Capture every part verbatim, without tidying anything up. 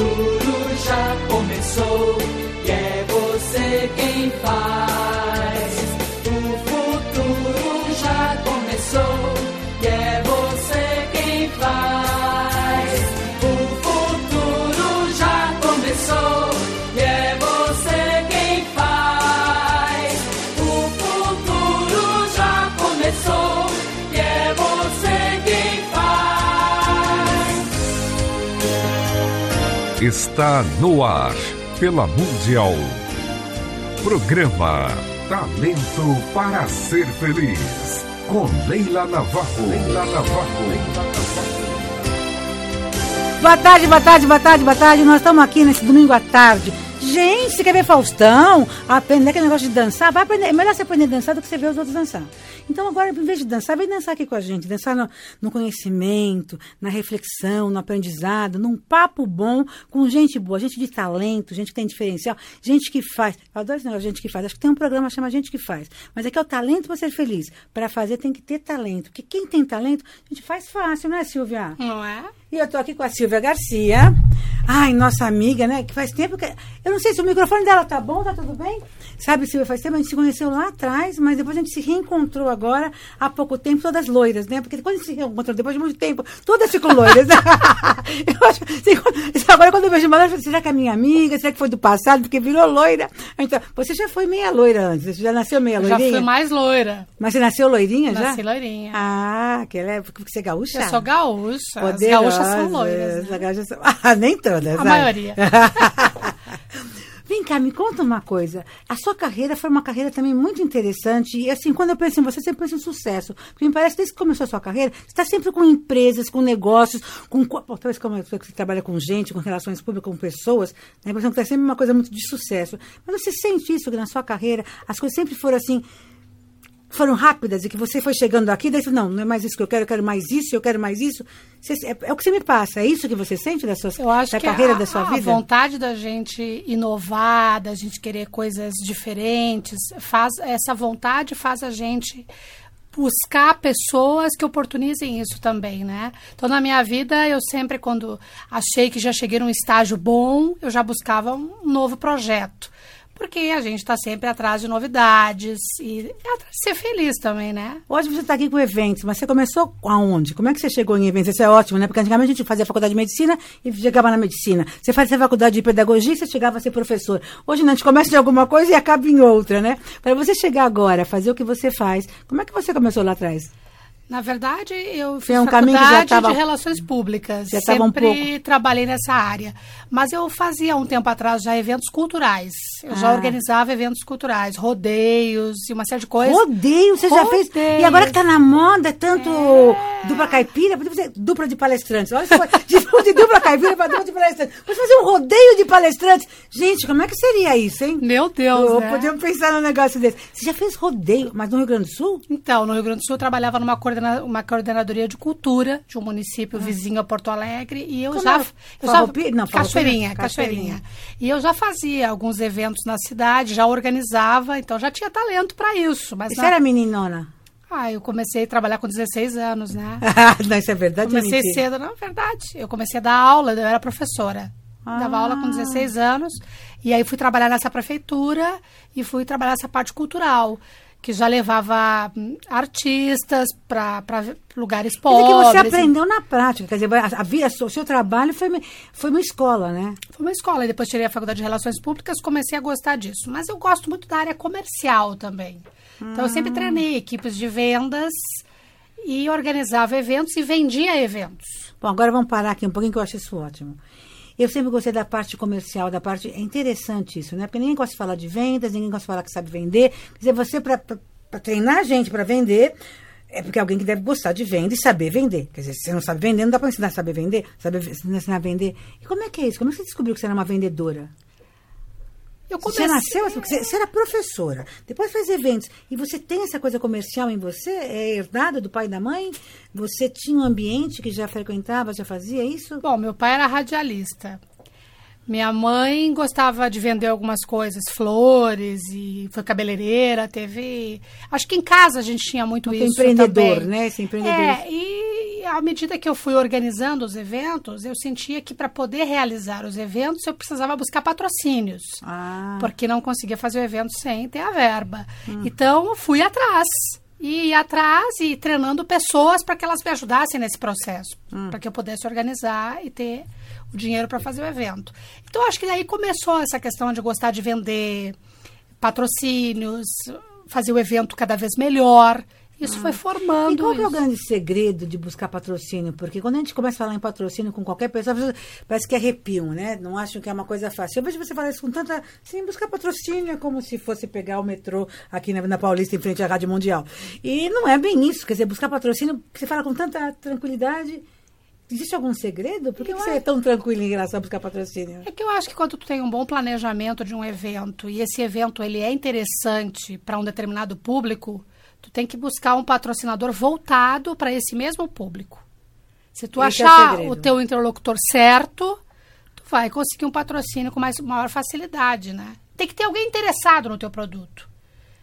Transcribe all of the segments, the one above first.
futuro já começou e é você quem faz. O futuro já começou e é você quem faz. O futuro já começou e é você quem faz. O futuro já começou e é você quem faz. Está no ar, pela Mundial. Programa Talento para Ser Feliz, com Leila Navarro. Leila Navarro. Boa tarde, boa tarde, boa tarde, boa tarde. Nós estamos aqui nesse domingo à tarde. Gente, você quer ver Faustão? Aprender aquele negócio de dançar? Vai aprender. É melhor você aprender a dançar do que você ver os outros dançar. Então agora, em vez de dançar, vem dançar aqui com a gente. Dançar no, no conhecimento, na reflexão, no aprendizado, num papo bom com gente boa, gente de talento, gente que tem diferencial, gente que faz. Eu adoro esse negócio de gente que faz. Acho que tem um programa que chama Gente que Faz. Mas aqui é o talento para ser feliz. Para fazer tem que ter talento. Porque quem tem talento, a gente faz fácil, não é, Silvia? Não é? E eu tô aqui com a Silvia Garcia. Ai, nossa amiga, né? Que faz tempo que... Eu não sei se o microfone dela tá bom, tá tudo bem? Sabe, Silvia, faz tempo, a gente se conheceu lá atrás, mas depois a gente se reencontrou agora, há pouco tempo, todas loiras, né? Porque quando a gente se reencontrou, depois de muito tempo, todas ficam loiras. Eu acho, assim, agora quando eu vejo uma loira, será que é minha amiga? Será que foi do passado? Porque virou loira. Então, você já foi meia loira antes, você já nasceu meia loirinha? Já fui mais loira. Mas você nasceu loirinha já? Nasci loirinha. Ah, que ela é, porque você é gaúcha? Eu sou gaúcha. Poderosas, as gaúchas são loiras. Né? As gaúchas são... Ah, nem todas. A sabe? maioria. Vem cá, me conta uma coisa. A sua carreira foi uma carreira também muito interessante. E assim, quando eu penso em você, eu sempre penso em sucesso. Porque me parece que desde que começou a sua carreira, você está sempre com empresas, com negócios, com... Talvez como você trabalha com gente, com relações públicas, com pessoas, né? Por exemplo, é sempre uma coisa muito de sucesso. Mas você sente isso que na sua carreira as coisas sempre foram assim... foram rápidas e que você foi chegando aqui, daí você, não, não é mais isso que eu quero, eu quero mais isso, eu quero mais isso. Você, é, é o que você me passa, é isso que você sente da, sua, eu acho da que carreira, a, da sua a vida? A vontade da gente inovar, da gente querer coisas diferentes, faz, essa vontade faz a gente buscar pessoas que oportunizem isso também, né? Então, na minha vida, eu sempre, quando achei que já cheguei num estágio bom, eu já buscava um novo projeto. Porque a gente está sempre atrás de novidades e é atrás de ser feliz também, né? Hoje você está aqui com eventos, mas você começou aonde? Como é que você chegou em eventos? Isso é ótimo, né? Porque antigamente a gente fazia faculdade de medicina e chegava na medicina. Você fazia faculdade de pedagogia e você chegava a ser professor. Hoje não, a gente começa de alguma coisa e acaba em outra, né? Para você chegar agora, fazer o que você faz, como é que você começou lá atrás? Na verdade, eu fiz um faculdade tava, de Relações Públicas. Já sempre um pouco. trabalhei nessa área. Mas eu fazia, um tempo atrás, já eventos culturais. Eu ah. já organizava eventos culturais, rodeios e uma série de coisas. Rodeio? Você rodeios. já fez? E agora que tá na moda, tanto é. dupla caipira, podia fazer dupla de palestrantes. Olha, de, de dupla caipira para dupla de palestrantes. Pode fazer um rodeio de palestrantes. Gente, como é que seria isso, hein? Meu Deus, eu, né? Podíamos pensar num negócio desse. Você já fez rodeio, mas no Rio Grande do Sul? Então, no Rio Grande do Sul eu trabalhava numa coordena, uma coordenadoria de cultura de um município ah. vizinho a Porto Alegre e eu Como já... É? Eu já Não, Cachoeirinha, Cachoeirinha. E eu já fazia alguns eventos na cidade, já organizava, então já tinha talento para isso. Mas e na... você era meninona? Ah, eu comecei a trabalhar com dezesseis anos, né? Não, isso é verdade? Comecei é cedo, não, é verdade. Eu comecei a dar aula, eu era professora. Ah. Dava aula com dezesseis anos. E aí fui trabalhar nessa prefeitura e fui trabalhar essa parte cultural, que já levava hum, artistas para lugares pobres. Quer dizer que você aprendeu e... na prática, quer dizer, a, a, a, o seu trabalho foi, foi uma escola, né? Foi uma escola, e depois tirei a faculdade de Relações Públicas, comecei a gostar disso. Mas eu gosto muito da área comercial também. Hum. Então eu sempre treinei equipes de vendas e organizava eventos e vendia eventos. Bom, agora vamos parar aqui um pouquinho que eu acho isso ótimo. Eu sempre gostei da parte comercial, da parte... É interessante isso, né? Porque ninguém gosta de falar de vendas, ninguém gosta de falar que sabe vender. Quer dizer, você, para treinar a gente para vender, é porque alguém que deve gostar de venda e saber vender. Quer dizer, se você não sabe vender, não dá para ensinar a saber vender, saber ensinar a vender. E como é que é isso? Como é que você descobriu que você era uma vendedora? Eu comecei... Você nasceu assim, porque você era professora, depois faz eventos, e você tem essa coisa comercial em você? É herdada do pai e da mãe? Você tinha um ambiente que já frequentava, já fazia isso? Bom, meu pai era radialista. Minha mãe gostava de vender algumas coisas, flores, e foi cabeleireira, teve... Acho que em casa a gente tinha muito Porque isso empreendedor, também. né? Esse empreendedor. É, e à medida que eu fui organizando os eventos, eu sentia que para poder realizar os eventos, eu precisava buscar patrocínios. Ah. Porque não conseguia fazer o evento sem ter a verba. Hum. Então, eu fui atrás. E ia atrás e treinando pessoas para que elas me ajudassem nesse processo. Hum. Para que eu pudesse organizar e ter o dinheiro para fazer o evento. Então, acho que daí começou essa questão de gostar de vender patrocínios, fazer o evento cada vez melhor. Isso ah. foi formando. E qual que é o isso. grande segredo de buscar patrocínio? Porque quando a gente começa a falar em patrocínio com qualquer pessoa, parece que arrepiam, né? Não acham que é uma coisa fácil. Eu vejo você falar isso com tanta... Sim, buscar patrocínio é como se fosse pegar o metrô aqui na, na Paulista, em frente à Rádio Mundial. E não é bem isso. Quer dizer, buscar patrocínio, você fala com tanta tranquilidade... Existe algum segredo? Por que, que você é tão tranquilo em relação a buscar patrocínio? É que eu acho que quando tu tem um bom planejamento de um evento e esse evento ele é interessante para um determinado público, tu tem que buscar um patrocinador voltado para esse mesmo público. Se tu esse achar é o, o teu interlocutor certo, tu vai conseguir um patrocínio com mais, maior facilidade, né? Tem que ter alguém interessado no teu produto.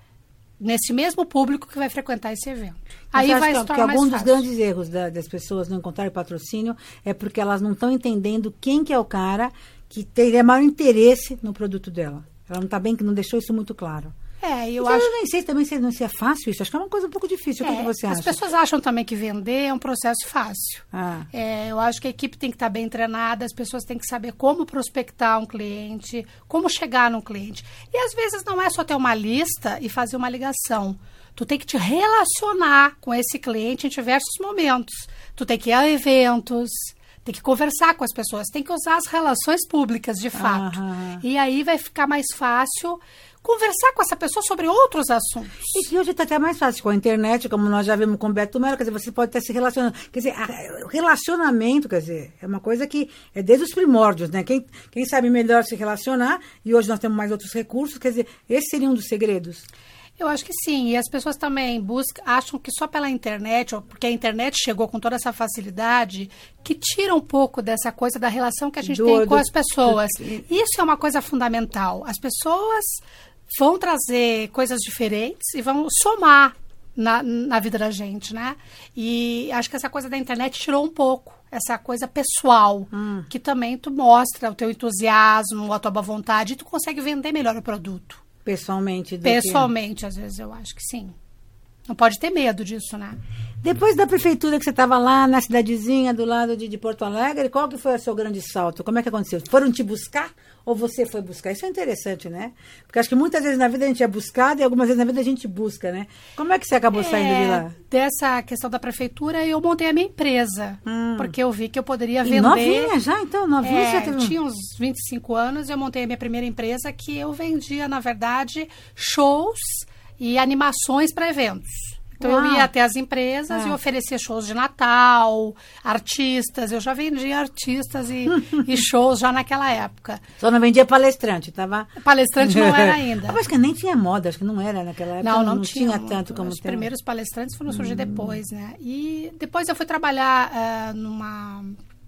Nesse mesmo público que vai frequentar esse evento. Aí vai se tornar mais algum fácil. Dos grandes erros da, das pessoas não encontrarem patrocínio é porque elas não estão entendendo quem que é o cara que teria maior interesse no produto dela. Ela não está bem, que não deixou isso muito claro. É, eu então, acho... eu nem sei também se não se é fácil isso. Acho que é uma coisa um pouco difícil. É, o que, que você acha? As pessoas acham também que vender é um processo fácil. Ah. É, eu acho que a equipe tem que estar bem treinada, as pessoas têm que saber como prospectar um cliente, como chegar num cliente. E às vezes não é só ter uma lista e fazer uma ligação. Tu tem que te relacionar com esse cliente em diversos momentos. Tu tem que ir a eventos, tem que conversar com as pessoas, tem que usar as relações públicas de fato. Ah. E aí vai ficar mais fácil conversar com essa pessoa sobre outros assuntos. E que hoje está até mais fácil com a internet, como nós já vimos com o Beto Melo, quer dizer, você pode estar se relacionando. Quer dizer, a, o relacionamento, quer dizer, é uma coisa que é desde os primórdios, né? Quem, quem sabe melhor se relacionar, e hoje nós temos mais outros recursos, quer dizer, esse seria um dos segredos. Eu acho que sim, e as pessoas também buscam, acham que só pela internet, ou porque a internet chegou com toda essa facilidade, que tira um pouco dessa coisa da relação que a gente do, tem com do, as pessoas. Do, Isso é uma coisa fundamental. As pessoas vão trazer coisas diferentes e vão somar na, na vida da gente, né? E acho que essa coisa da internet tirou um pouco essa coisa pessoal, hum. que também tu mostra o teu entusiasmo, a tua boa vontade, e tu consegue vender melhor o produto. Pessoalmente? Pessoalmente, que... às vezes eu acho que sim. Não pode ter medo disso, né? Depois da prefeitura que você estava lá na cidadezinha do lado de, de Porto Alegre, qual que foi o seu grande salto? Como é que aconteceu? Foram te buscar ou você foi buscar? Isso é interessante, né? Porque acho que muitas vezes na vida a gente é buscado e algumas vezes na vida a gente busca, né? Como é que você acabou é, saindo de lá? Dessa questão da prefeitura, eu montei a minha empresa. Hum. Porque eu vi que eu poderia e vender... novinha já? Então, novinha é, já teve... tinha uns vinte e cinco anos e eu montei a minha primeira empresa que eu vendia, na verdade, shows e animações para eventos. Então, Uau. eu ia até as empresas ah. e oferecia shows de Natal, artistas. Eu já vendia artistas e, e shows já naquela época. Só não vendia palestrante, tava? Palestrante não era ainda. Eu acho que nem tinha moda, acho que não era naquela época. Não, não, não tinha, tinha tanto como Os tem. primeiros palestrantes foram surgir hum. depois, né? E depois eu fui trabalhar uh, numa...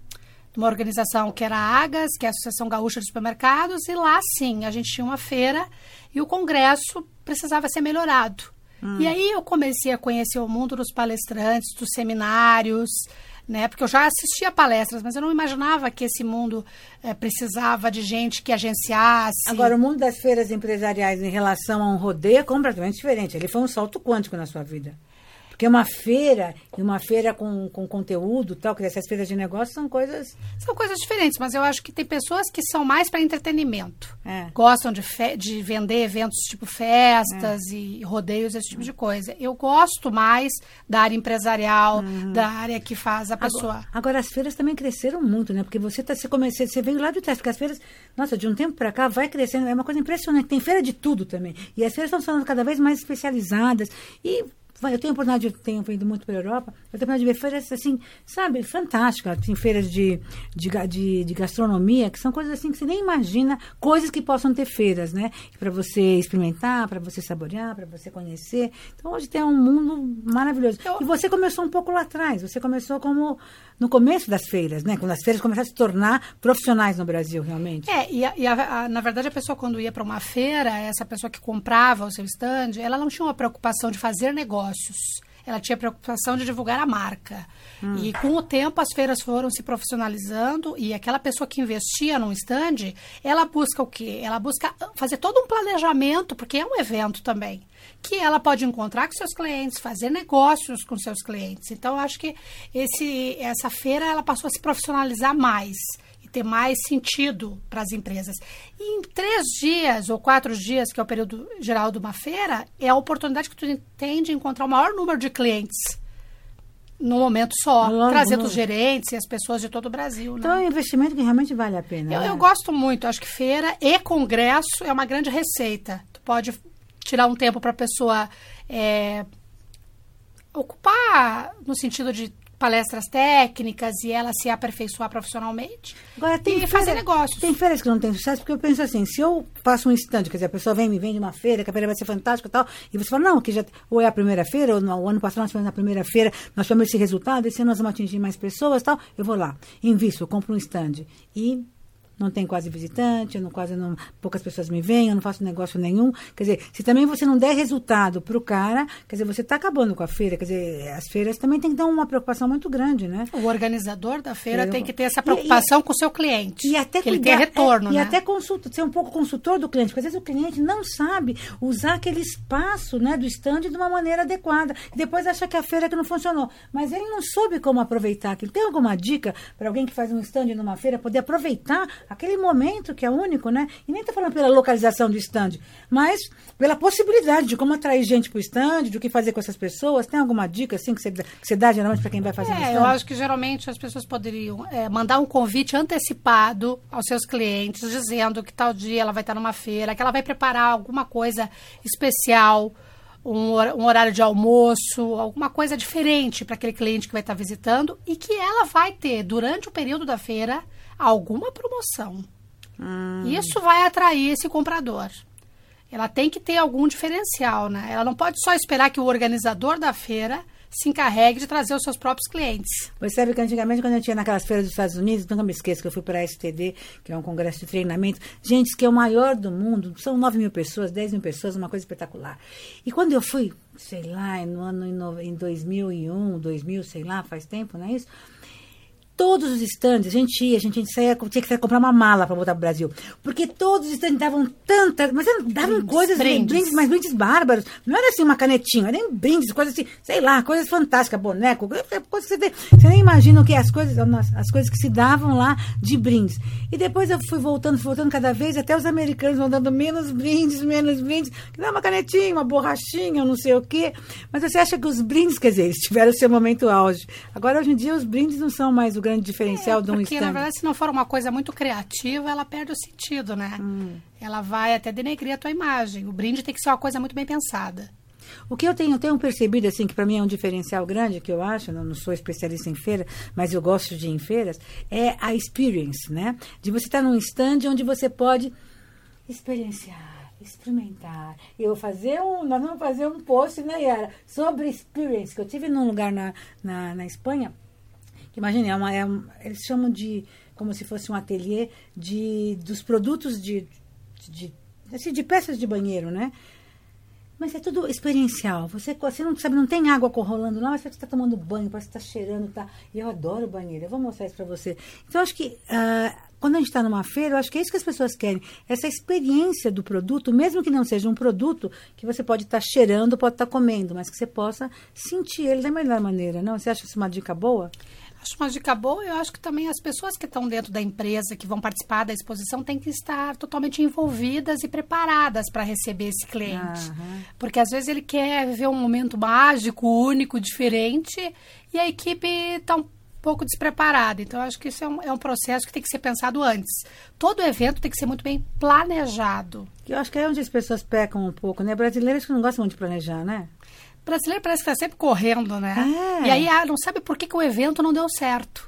uma organização que era a AGAS, que é a Associação Gaúcha de Supermercados, e lá, sim, a gente tinha uma feira e o congresso precisava ser melhorado. Hum. E aí eu comecei a conhecer o mundo dos palestrantes, dos seminários, né? Porque eu já assistia palestras, mas eu não imaginava que esse mundo é, precisava de gente que agenciasse. Agora, o mundo das feiras empresariais em relação a um rodeio é completamente diferente. Ele foi um salto quântico na sua vida. Porque uma feira, e uma feira com, com conteúdo, tal, que essas feiras de negócio são coisas... São coisas diferentes, mas eu acho que tem pessoas que são mais para entretenimento. É. Gostam de, fe- de vender eventos tipo festas é. e rodeios, esse tipo de coisa. Eu gosto mais da área empresarial, uhum. da área que faz a pessoa... Agora, agora, as feiras também cresceram muito, né? Porque você, tá, você, comece, você veio lá de trás, porque as feiras, nossa, de um tempo para cá, vai crescendo. É uma coisa impressionante. Tem feira de tudo também. E as feiras estão sendo cada vez mais especializadas. E... Eu tenho a oportunidade, eu tenho ido muito pela Europa, eu tenho a oportunidade de ver feiras, assim, sabe, fantásticas. Tem feiras de, de, de, de gastronomia, que são coisas assim que você nem imagina, coisas que possam ter feiras, né? Para você experimentar, para você saborear, para você conhecer. Então, hoje tem um mundo maravilhoso. Eu... E você começou um pouco lá atrás, você começou como no começo das feiras, né? Quando as feiras começaram a se tornar profissionais no Brasil, realmente. É, e, a, e a, a, na verdade a pessoa quando ia para uma feira, essa pessoa que comprava o seu stand, ela não tinha uma preocupação de fazer negócios. ela tinha preocupação de divulgar a marca. Hum. E com o tempo as feiras foram se profissionalizando e aquela pessoa que investia num stand, ela busca o quê? Ela busca fazer todo um planejamento, porque é um evento também, que ela pode encontrar com seus clientes, fazer negócios com seus clientes. Então, eu acho que esse, essa feira ela passou a se profissionalizar mais e ter mais sentido para as empresas. E em três dias ou quatro dias, que é o período geral de uma feira, é a oportunidade que tu tem de encontrar o maior número de clientes no momento só, Logo, trazendo logo. os gerentes e as pessoas de todo o Brasil. Então, né? é um investimento que realmente vale a pena. Eu, né? eu gosto muito, acho que feira e congresso é uma grande receita. Tu pode tirar um tempo para a pessoa é, ocupar no sentido de palestras técnicas e ela se aperfeiçoar profissionalmente. Agora, tem e feira, fazer negócios. Tem feiras que não tem sucesso, porque eu penso assim, se eu faço um stand, quer dizer, a pessoa vem me vende uma feira, que a feira vai ser fantástica e tal, e você fala, não, que já, ou é a primeira feira, ou no, o ano passado nós tivemos na primeira feira, nós tivemos esse resultado, esse ano nós vamos atingir mais pessoas e tal, eu vou lá, invisto, eu compro um stand e não tem quase visitante, eu não, quase não, poucas pessoas me veem, eu não faço negócio nenhum. Quer dizer, se também você não der resultado para o cara, quer dizer, você está acabando com a feira. Quer dizer, as feiras também tem que ter uma preocupação muito grande, né? O organizador da feira Eu, tem que ter essa preocupação e, e, com o seu cliente. E até que ele cuidar, tenha retorno, é, né? E até consulta, ser um pouco consultor do cliente, porque às vezes o cliente não sabe usar aquele espaço, né, do stand de uma maneira adequada. E depois acha que a feira que não funcionou. Mas ele não soube como aproveitar aquilo. Tem alguma dica para alguém que faz um stand numa feira poder aproveitar aquele momento que é único, né? E nem estou falando pela localização do stand, mas pela possibilidade de como atrair gente para o stand, de o que fazer com essas pessoas. Tem alguma dica, assim, que você, que você dá geralmente para quem vai fazer um stand? É, eu acho que geralmente as pessoas poderiam é, mandar um convite antecipado aos seus clientes, dizendo que tal dia ela vai estar numa feira, que ela vai preparar alguma coisa especial, um, um horário de almoço, alguma coisa diferente para aquele cliente que vai estar visitando e que ela vai ter, durante o período da feira, alguma promoção. Hum. Isso vai atrair esse comprador. Ela tem que ter algum diferencial, né? Ela não pode só esperar que o organizador da feira se encarregue de trazer os seus próprios clientes. Você sabe que antigamente, quando eu tinha naquelas feiras dos Estados Unidos, nunca me esqueço que eu fui para a S T D, que é um congresso de treinamento. Gente, que é o maior do mundo, são nove mil pessoas, dez mil pessoas, uma coisa espetacular. E quando eu fui, sei lá, no ano em dois mil e um, dois mil, sei lá, faz tempo, não é isso? Todos os estandes, a gente ia, a gente, a gente saía, tinha que sair comprar uma mala para voltar para o Brasil. Porque todos os estandes davam tantas, mas davam brindes, coisas, brindes. brindes, mas brindes bárbaros. Não era assim uma canetinha, era nem brindes, coisas assim, sei lá, coisas fantásticas, boneco, coisas que você vê. Você nem imagina o que é as coisas, as coisas que se davam lá de brindes. E depois eu fui voltando, fui voltando cada vez, até os americanos vão dando menos brindes, menos brindes. Que dá uma canetinha, uma borrachinha, não sei o quê. Mas você acha que os brindes, quer dizer, eles tiveram o seu momento auge. Agora, hoje em dia, os brindes não são mais o grande diferencial é, de um porque, stand. na verdade, se não for uma coisa muito criativa, ela perde o sentido, né? Hum. Ela vai até denegrir a tua imagem. O brinde tem que ser uma coisa muito bem pensada. O que eu tenho, eu tenho percebido, assim, que para mim é um diferencial grande, que eu acho, não, não sou especialista em feira, mas eu gosto de ir em feiras, é a experience, né? De você estar num stand onde você pode experienciar, experimentar. Eu vou fazer um, nós vamos fazer um post, né, Yara, sobre experience, que eu tive num lugar na, na, na Espanha, que imagine, é uma, é um, eles chamam de, como se fosse um ateliê de, dos produtos de, de, de, assim, de peças de banheiro, né? Mas é tudo experiencial. Você, você não sabe, não tem água rolando lá, mas você está tomando banho, parece que está cheirando, tá? E eu adoro banheiro, eu vou mostrar isso para você. Então, eu acho que uh, quando a gente está numa feira, eu acho que é isso que as pessoas querem. Essa experiência do produto, mesmo que não seja um produto que você pode estar tá cheirando, pode estar tá comendo, mas que você possa sentir ele da melhor maneira, não? Você acha isso uma dica boa? Acho uma dica boa. Eu acho que também as pessoas que estão dentro da empresa, que vão participar da exposição, têm que estar totalmente envolvidas e preparadas para receber esse cliente. Uhum. Porque às vezes ele quer viver um momento mágico, único, diferente, e a equipe está um pouco despreparada. Então, eu acho que isso é um, é um processo que tem que ser pensado antes. Todo evento tem que ser muito bem planejado. Eu acho que é onde as pessoas pecam um pouco, né? Brasileiros que não gostam muito de planejar, né? Brasileiro parece que está sempre correndo, né? É. E aí ah, não sabe por que, que o evento não deu certo.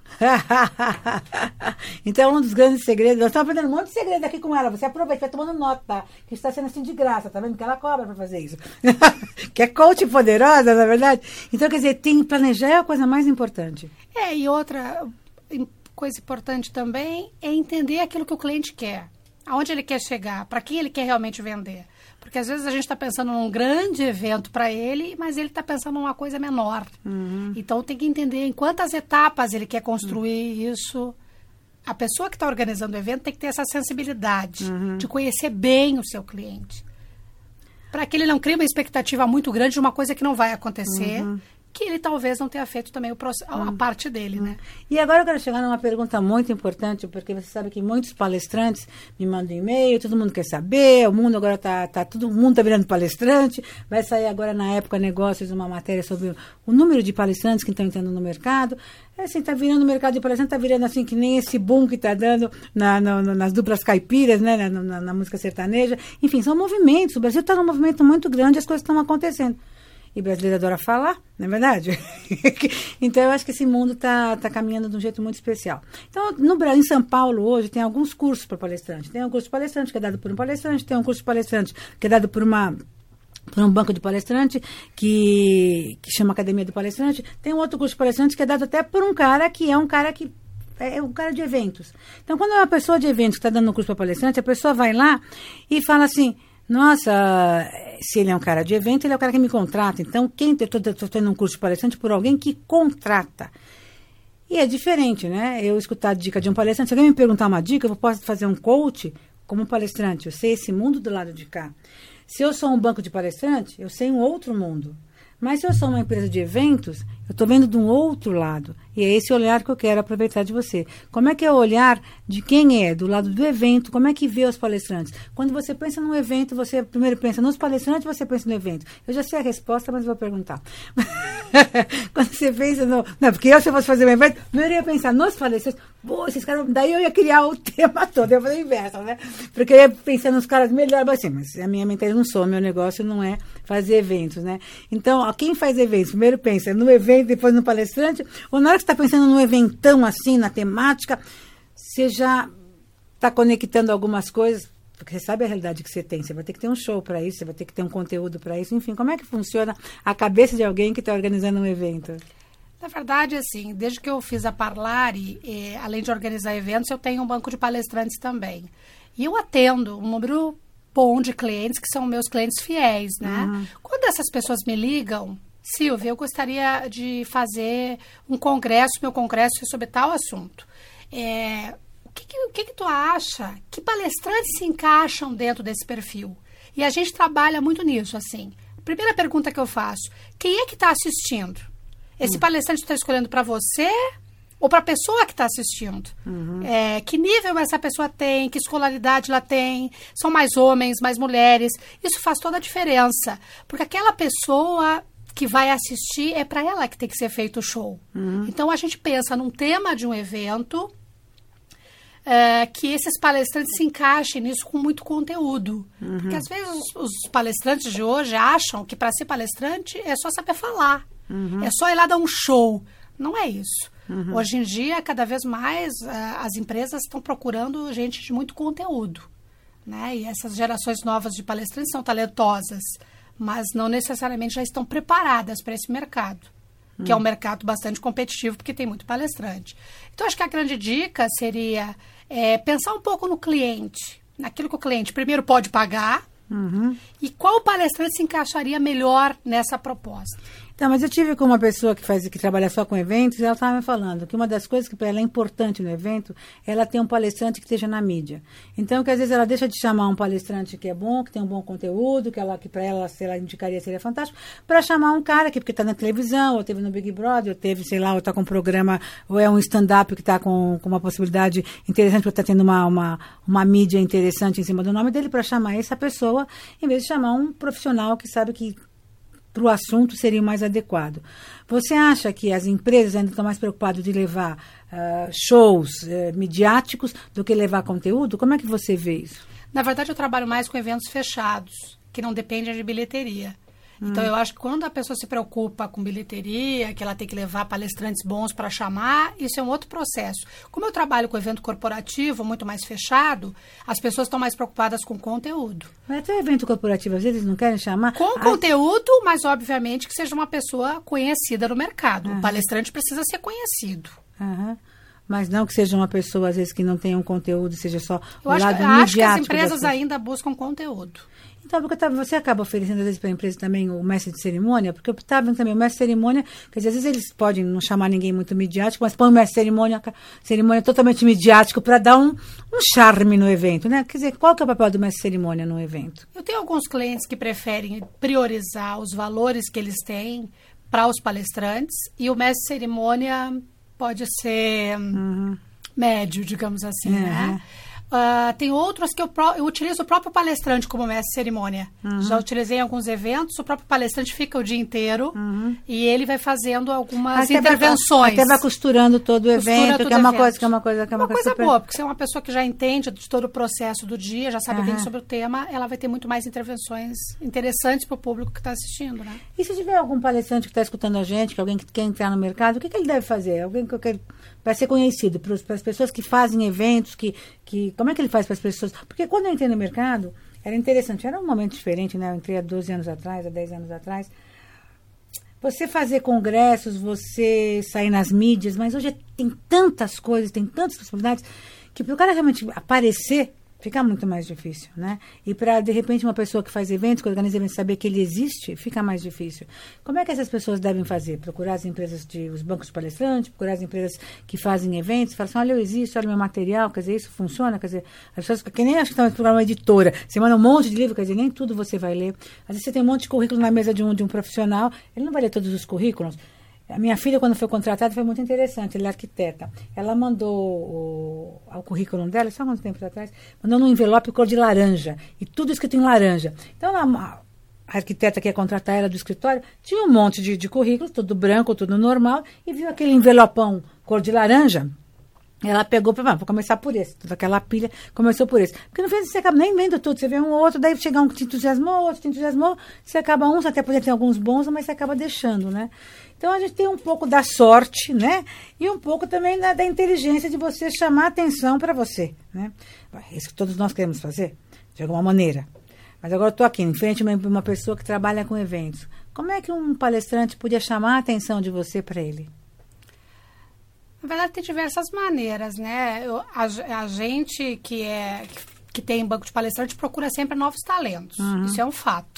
Então, um dos grandes segredos... Nós estamos aprendendo um monte de segredo aqui com ela. Você aproveita, vai tomando nota, tá? Que está sendo assim de graça, tá vendo? Que ela cobra para fazer isso. Que é coach poderosa, na verdade. Então, quer dizer, tem planejar é a coisa mais importante. É, e outra coisa importante também é entender aquilo que o cliente quer. Aonde ele quer chegar, para quem ele quer realmente vender. Porque às vezes a gente está pensando num grande evento para ele, mas ele está pensando numa coisa menor. Uhum. Então tem que entender em quantas etapas ele quer construir uhum. isso. A pessoa que está organizando o evento tem que ter essa sensibilidade uhum. de conhecer bem o seu cliente. Para que ele não crie uma expectativa muito grande de uma coisa que não vai acontecer, uhum. que ele talvez não tenha feito também o processo, a uhum. parte dele, né? E agora eu quero chegar numa pergunta muito importante, porque você sabe que muitos palestrantes me mandam e-mail, todo mundo quer saber, o mundo agora está, tá, todo mundo está virando palestrante, vai sair agora na Época Negócios uma matéria sobre o número de palestrantes que estão entrando no mercado. É assim, está virando o mercado de palestrante, está virando assim que nem esse boom que está dando na, na, nas duplas caipiras, né, na, na, na música sertaneja. Enfim, são movimentos, o Brasil está num movimento muito grande, as coisas estão acontecendo. E brasileiro adora falar, não é verdade? Então, eu acho que esse mundo está tá caminhando de um jeito muito especial. Então, no Brasil, em São Paulo, hoje, tem alguns cursos para palestrante. Tem um curso de palestrante que é dado por um palestrante, tem um curso de palestrante que é dado por uma... por um banco de palestrante, que, que chama Academia do Palestrante. Tem um outro curso de palestrante que é dado até por um cara que é um cara que é um cara de eventos. Então, quando é uma pessoa de eventos que está dando um curso para palestrante, a pessoa vai lá e fala assim, nossa, se ele é um cara de evento, ele é o cara que me contrata. Então, quem eu estou tendo um curso de palestrante por alguém que contrata. E é diferente, né? Eu escutar a dica de um palestrante, se alguém me perguntar uma dica, eu posso fazer um coach como palestrante. Eu sei esse mundo do lado de cá. Se eu sou um banco de palestrante, eu sei um outro mundo. Mas se eu sou uma empresa de eventos, eu estou vendo de um outro lado. E é esse olhar que eu quero aproveitar de você. Como é que é o olhar de quem é, do lado do evento, como é que vê os palestrantes? Quando você pensa num evento, você primeiro pensa nos palestrantes, você pensa no evento. Eu já sei a resposta, mas vou perguntar. Quando você pensa no... Não, porque eu, se eu fosse fazer um evento, eu ia pensar nos palestrantes. Pô, esses caras... Daí eu ia criar o tema todo, eu ia fazer o inverso, né? Porque eu ia pensar nos caras melhor, mas assim, mas a minha mentalidade não sou, meu negócio não é fazer eventos, né? Então, ó, quem faz eventos, primeiro pensa no evento, depois no palestrante, ou na hora que você está pensando num eventão assim, na temática, você já está conectando algumas coisas, porque você sabe a realidade que você tem, você vai ter que ter um show para isso, você vai ter que ter um conteúdo para isso, enfim, como é que funciona a cabeça de alguém que está organizando um evento? Na verdade, assim, desde que eu fiz a Parlare, eh, além de organizar eventos, eu tenho um banco de palestrantes também. E eu atendo um número bom de clientes, que são meus clientes fiéis, né? Uhum. Quando essas pessoas me ligam, Silvia, eu gostaria de fazer um congresso, meu congresso é sobre tal assunto. É, o que, que, o que, que tu acha? Que palestrantes se encaixam dentro desse perfil? E a gente trabalha muito nisso, assim. Primeira pergunta que eu faço, quem é que está assistindo? Esse hum. palestrante está escolhendo para você ou para a pessoa que está assistindo? Uhum. É, que nível essa pessoa tem? Que escolaridade ela tem? São mais homens, mais mulheres? Isso faz toda a diferença. Porque aquela pessoa que vai assistir, é para ela que tem que ser feito o show. Uhum. Então, a gente pensa num tema de um evento, é, que esses palestrantes se encaixem nisso com muito conteúdo. Uhum. Porque, às vezes, os, os palestrantes de hoje acham que para ser palestrante é só saber falar. Uhum. É só ir lá dar um show. Não é isso. Uhum. Hoje em dia, cada vez mais, uh, as empresas estão procurando gente de muito conteúdo. Né? E essas gerações novas de palestrantes são talentosas, mas não necessariamente já estão preparadas para esse mercado, hum. que é um mercado bastante competitivo, porque tem muito palestrante. Então, acho que a grande dica seria é, pensar um pouco no cliente, naquilo que o cliente primeiro pode pagar, uhum. e qual palestrante se encaixaria melhor nessa proposta. Então, mas eu tive com uma pessoa que faz que trabalha só com eventos, e ela estava me falando que uma das coisas que para ela é importante no evento, ela tem um palestrante que esteja na mídia. Então, que às vezes ela deixa de chamar um palestrante que é bom, que tem um bom conteúdo, que, ela, que para ela, se ela indicaria, seria fantástico, para chamar um cara que porque está na televisão, ou teve no Big Brother, ou teve, sei lá, ou está com um programa, ou é um stand-up que está com, com uma possibilidade interessante, porque está tendo uma, uma, uma mídia interessante em cima do nome dele, para chamar essa pessoa, em vez de chamar um profissional que sabe que para o assunto seria o mais adequado. Você acha que as empresas ainda estão mais preocupadas de levar uh, shows uh, midiáticos do que levar conteúdo? Como é que você vê isso? Na verdade, eu trabalho mais com eventos fechados, que não dependem de bilheteria. Hum. Então, eu acho que quando a pessoa se preocupa com bilheteria, que ela tem que levar palestrantes bons para chamar, isso é um outro processo. Como eu trabalho com evento corporativo, muito mais fechado, as pessoas estão mais preocupadas com conteúdo. Mas até evento corporativo, às vezes não querem chamar... Com ah, conteúdo, mas obviamente que seja uma pessoa conhecida no mercado. Aham. O palestrante precisa ser conhecido. Aham. Mas não que seja uma pessoa, às vezes, que não tenha um conteúdo, seja só eu o acho, lado midiático. Acho que as empresas ainda buscam conteúdo. Então, porque eu tava, você acaba oferecendo, às vezes, para a empresa também o mestre de cerimônia, porque eu estava vendo também o mestre de cerimônia, quer dizer, às vezes eles podem não chamar ninguém muito midiático, mas põe o mestre de cerimônia, cerimônia totalmente midiático para dar um, um charme no evento, né? Quer dizer, qual que é o papel do mestre de cerimônia no evento? Eu tenho alguns clientes que preferem priorizar os valores que eles têm para os palestrantes, e o mestre de cerimônia pode ser uhum. médio, digamos assim, uhum. né? Uh, tem outros que eu, pro, eu utilizo o próprio palestrante como mestre de cerimônia. Uhum. Já utilizei em alguns eventos, o próprio palestrante fica o dia inteiro uhum. e ele vai fazendo algumas até intervenções. Vai, até vai costurando todo o evento, que é uma evento. coisa que é uma coisa que é uma, uma coisa, coisa super... boa, porque se é uma pessoa que já entende de todo o processo do dia, já sabe uhum. bem sobre o tema, ela vai ter muito mais intervenções interessantes para o público que está assistindo, né? E se tiver algum palestrante que está escutando a gente, que alguém que quer entrar no mercado, o que, que ele deve fazer? Alguém que quer... vai ser conhecido para as pessoas que fazem eventos, que, que como é que ele faz para as pessoas? Porque quando eu entrei no mercado, era interessante, era um momento diferente, né? Eu entrei há doze anos atrás, há dez anos atrás. Você fazer congressos, você sair nas mídias, mas hoje tem tantas coisas, tem tantas possibilidades, que para o cara realmente aparecer, fica muito mais difícil, né? E para, de repente, uma pessoa que faz eventos, que organiza eventos, saber que ele existe, fica mais difícil. Como é que essas pessoas devem fazer? Procurar as empresas, de, os bancos de palestrantes, procurar as empresas que fazem eventos, falar assim, olha, eu existo, olha o meu material, quer dizer, isso funciona, quer dizer, as pessoas, que nem acho que estão procurando uma editora, você manda um monte de livro, quer dizer, nem tudo você vai ler. Às vezes você tem um monte de currículo na mesa de um, de um profissional, ele não vai ler todos os currículos. A minha filha, quando foi contratada, foi muito interessante. Ela é arquiteta. Ela mandou o, o currículo dela, só quanto tempo atrás, mandou num envelope cor de laranja. E tudo escrito em laranja. Então, a, a arquiteta que ia contratar ela do escritório tinha um monte de, de currículos, tudo branco, tudo normal, e viu aquele envelopão cor de laranja. Ela pegou, ah, vou começar por esse. Toda aquela pilha começou por esse. Porque no fim você acaba nem vendo tudo. Você vê um ou outro, daí chega um que te entusiasmou, outro te entusiasmou. Você acaba uns, até poder ter alguns bons, mas você acaba deixando, né? Então a gente tem um pouco da sorte, né? E um pouco também da, da inteligência de você chamar atenção para você, né? Isso que todos nós queremos fazer, de alguma maneira. Mas agora eu estou aqui, em frente a uma, uma pessoa que trabalha com eventos. Como é que um palestrante podia chamar a atenção de você para ele? Na verdade, tem diversas maneiras, né? Eu, a, a gente que, é, que tem banco de palestrante procura sempre novos talentos. Uhum. Isso é um fato.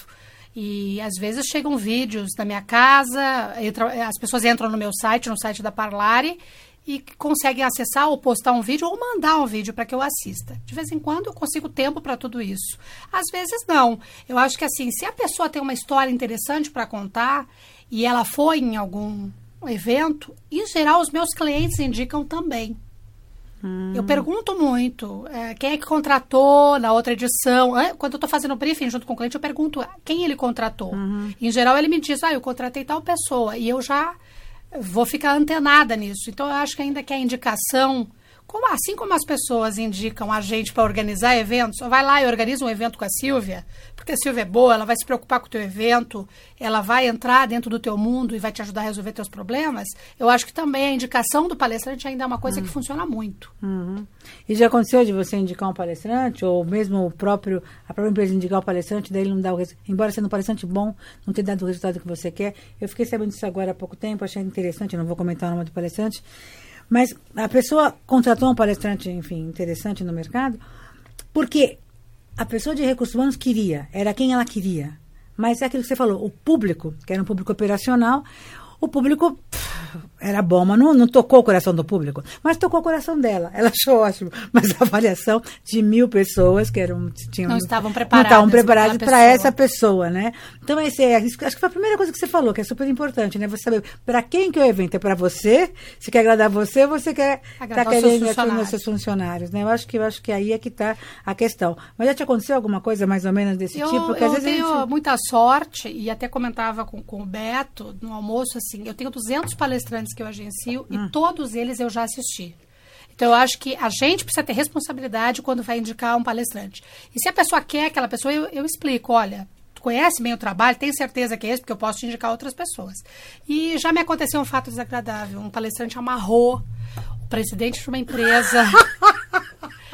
E, às vezes, chegam vídeos na minha casa, entra, as pessoas entram no meu site, no site da Parlare, e conseguem acessar ou postar um vídeo ou mandar um vídeo para que eu assista. De vez em quando, eu consigo tempo para tudo isso. Às vezes, não. Eu acho que, assim, se a pessoa tem uma história interessante para contar e ela foi em algum evento, em geral, os meus clientes indicam também. Hum. Eu pergunto muito, é, quem é que contratou na outra edição? Quando eu estou fazendo briefing junto com o cliente, eu pergunto quem ele contratou. Uhum. Em geral, ele me diz, ah, eu contratei tal pessoa. E eu já vou ficar antenada nisso. Então, eu acho que ainda que a indicação, como, assim como as pessoas indicam a gente para organizar eventos, vai lá e organiza um evento com a Silvia, porque a Silvia é boa, ela vai se preocupar com o teu evento, ela vai entrar dentro do teu mundo e vai te ajudar a resolver teus problemas. Eu acho que também a indicação do palestrante ainda é uma coisa uhum. que funciona muito. Uhum. E já aconteceu de você indicar um palestrante, ou mesmo o próprio, a própria empresa indicar o palestrante, daí ele não dá o resultado, embora sendo um palestrante bom, não ter dado o resultado que você quer? Eu fiquei sabendo disso agora há pouco tempo, achei interessante, não vou comentar o nome do palestrante, mas a pessoa contratou um palestrante, enfim, interessante no mercado, porque a pessoa de recursos humanos queria, era quem ela queria. Mas é aquilo que você falou, o público, que era um público operacional, o público pff, era bom, mas não, não tocou o coração do público, mas tocou o coração dela. Ela achou ótimo. Mas a avaliação de mil pessoas que eram, tinham, não estavam preparadas, não estavam preparadas para essa pessoa, né? Então, esse é, acho que foi a primeira coisa que você falou, que é super importante, né? Você saber para quem que o evento é para você, se quer agradar você, ou você quer estar querendo os seus funcionários, né? Eu acho que, eu acho que aí é que está a questão. Mas já te aconteceu alguma coisa mais ou menos desse eu, tipo? Porque eu às vezes tenho a gente... muita sorte, e até comentava com, com o Beto no almoço, assim, eu tenho duzentos palestrantes que eu agencio hum. e todos eles eu já assisti. Então, eu acho que a gente precisa ter responsabilidade quando vai indicar um palestrante. E se a pessoa quer aquela pessoa, eu, eu explico, olha, tu conhece bem o trabalho, tem certeza que é esse, porque eu posso te indicar outras pessoas. E já me aconteceu um fato desagradável. Um palestrante amarrou o presidente de uma empresa...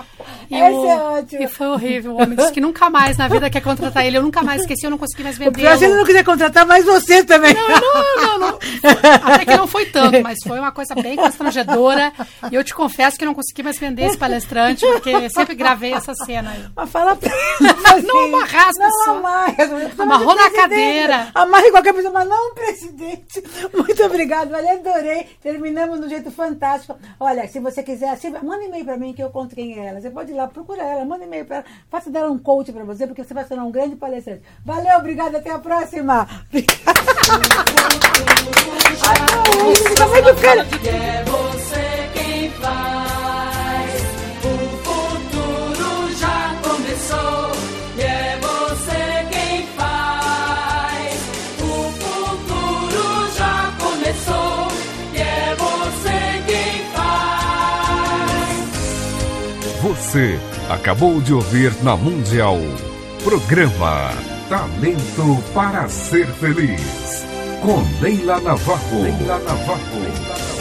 E Essa o- é ótima. E foi horrível. O homem disse que nunca mais na vida quer contratar ele. Eu nunca mais esqueci, eu não consegui mais O vender. pior, se ele não quiser contratar mais você também. Não, não, não, não. Até que não foi tanto, mas foi uma coisa bem constrangedora. E eu te confesso que eu não consegui mais vender esse palestrante, porque sempre gravei essa cena aí. Mas fala pra ele. assim, Não amarrar as Não pessoas. amarre. Amarrou na Presidente, cadeira. Amarre qualquer pessoa, mas não, presidente. Muito obrigado, olha, adorei. Terminamos de um jeito fantástico. Olha, se você quiser, assim, manda um e-mail pra mim que eu conto quem é ela. Você pode ir lá, procura ela, manda um e-mail pra ela. Faça dela um coach pra você, porque você vai ser um grande palestrante. Valeu, obrigada, até a próxima. Como é que fica? Que é você quem faz. O futuro já começou. E é você quem faz. O futuro já começou. E é você quem faz. Você acabou de ouvir na Mundial. Programa Talento para Ser Feliz. Com Leila Navarro. Leila Navarro.